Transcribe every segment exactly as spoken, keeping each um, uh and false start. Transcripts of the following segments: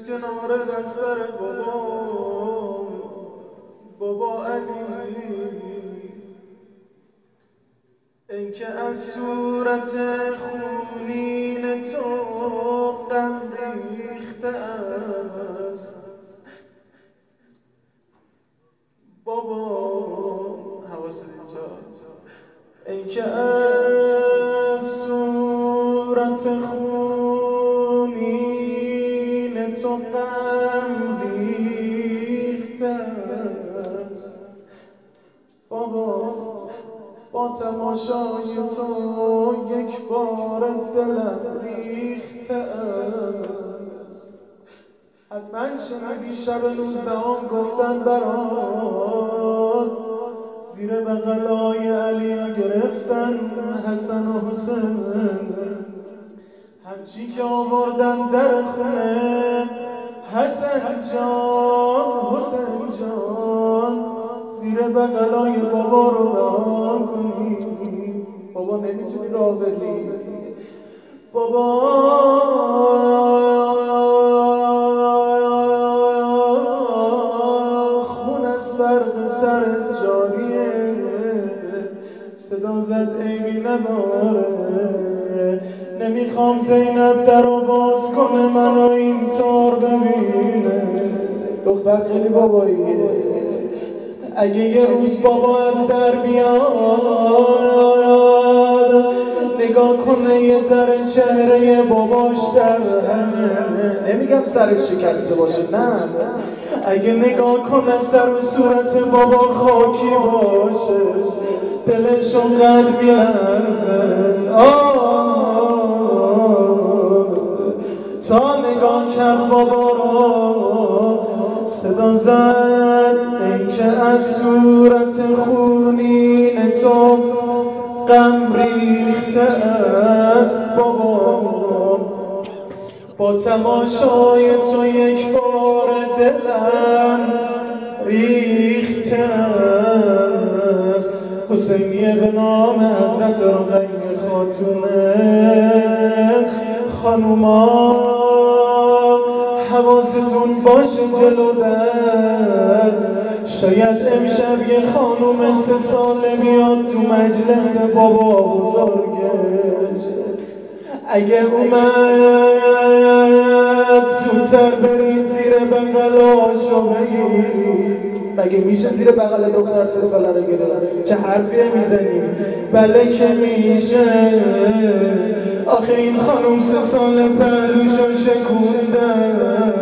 نشست کنار بستر بابا بابا علی، ای که از صورت خونین تو غم ریخته است بابا، حواست اینجاست، ای که از صورت خونین تو غم ریخته است بابا، با تماشای تو یک بار دلم ریخته است. حتما شنیدی شب نوزدهم گفتن برات زیر بغلای علی گرفتن حسن و حسین، همچی که آوردن در خونه حسن جان حسین جان زیر بغلای بابا رو راه کنی، بابا نمیتونی راه بری بابا، خون از فرض سر جاریه، صدا زد عیبی نداره، نمیخوام زینب در رو باز کنه منو این طور ببینه، دختر خیلی باباییه، اگه یه روز بابا از در بیاد نگاه کنه یه ذره چهره باباش در همه، نمیگم سرش شکسته باشه، نه، اگه نگاه کنه سر و صورت بابا خاکی باشه دلش اونقدر میلرزه، تا نگاه کرد بابا رو صدا زد ای که از صورت خونین تو غم ریخته است بابا، با تماشای تو یک بار دلم ریخته است. حسینیه به نام حضرت رقیه خاتونه، خانوما حواستون باشه جلو در، شاید امشب یه خانوم سه ساله بیاد تو مجلس بابا بزرگش، اگه اومد زودتر برید زیر بغلاشو بگید، مگه میشه زیر بغل دختر سه ساله رو گرفت؟ چه حرفیه میزنی؟ بله که میشه، آخه این خانوم سه ساله پهلوشو شکوندن،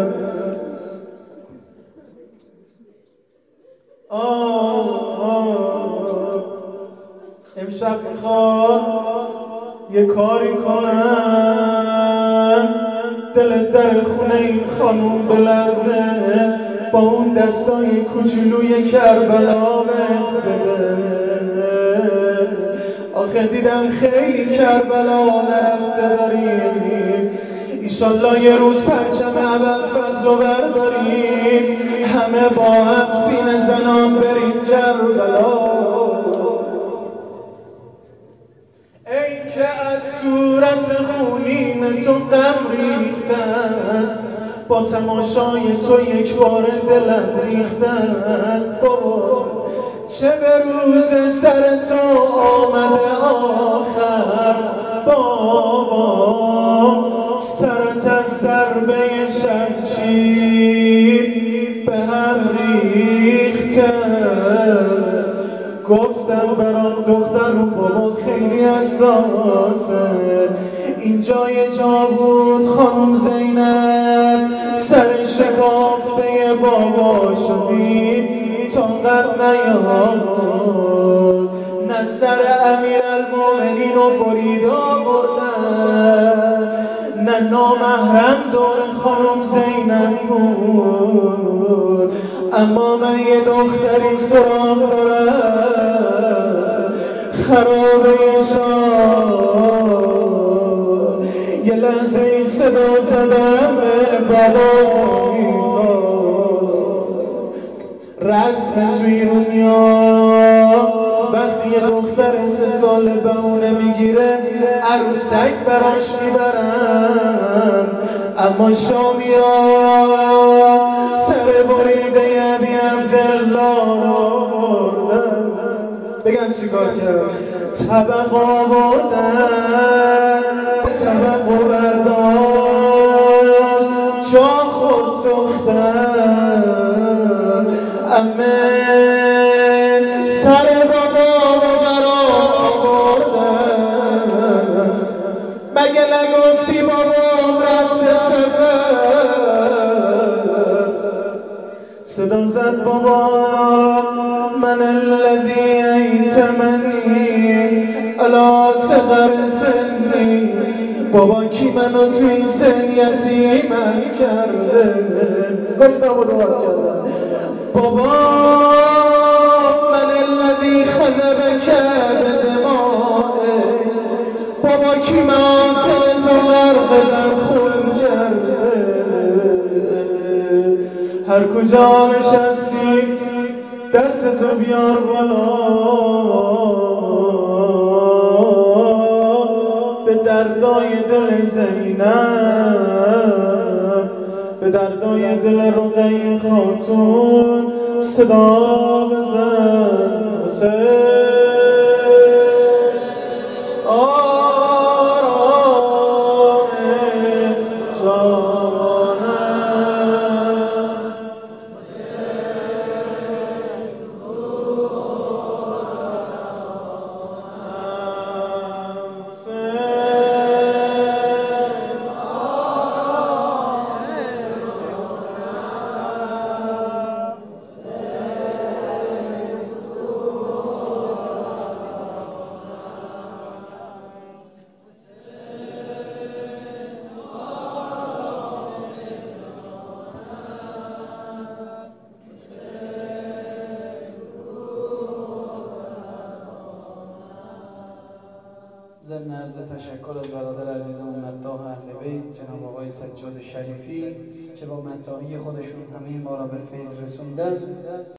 آه آه امشب میخواد یه کاری کنن دل در خونه این خانوم بلرزه، با اون دستای کوچولوی کربلا بهت بده، آخه دیدم خیلی کربلا نرفته دارید، ایشالله یه روز پرچم ابوالفضل رو بردارید همه با هم سینه زنان برید کربلا، ای که از صورت خونین تو غم ریخته است، با تماشای تو یک بار دلم ریخته است بابا، چه به روز سر تو آمده آخر بابا، سرت از ضربه شمشیر به هم ریخته، گفتم برات دختر بابا خیلی حساسه، این جای جا بود خانم زینب سر شکافته بابا شدید تا قد نیامد، نه سر امیرالمومنین رو برید آوردن، نه نامحرم دور خانم زینب بود، اما من یه دختری سراغ دارم خرابه شاه، یه لحظه ای صدا زدم بابا میخواد رسم توی دنیا وقتی یه دختر سه ساله بهونه میگیره عروسک براش میبرن، اما شامی ها سر بریده ابی عبدالله آوردن. بگم چی کار کرد؟ طبق آوردن، طبق و برداشت، جا خود دختر امه سر بابا و برام آوردن. مگه نگفتی بابام رفته سفر؟ صدا زد بابا من الذی ایتمنی علی صغر سنی. بابا کی منو تو این سن یتیمم کرده؟ گفتم و دعات کردم. بابا من الذی خذبک بدمائک. بابا کی معاصر تو غرق در خون کرده؟ هر کجا نشستی دستتو بیار بالا، به دردای دل زینب، به دردای دل رقیه خاتون صدا بزن. حسین آرام جانم، ضمن عرض تشکر از برادر عزیزمون مداح اهل بیت جناب آقای سجاد شریفی که با مداحی خودشون همه ما را به فیض رسوندن.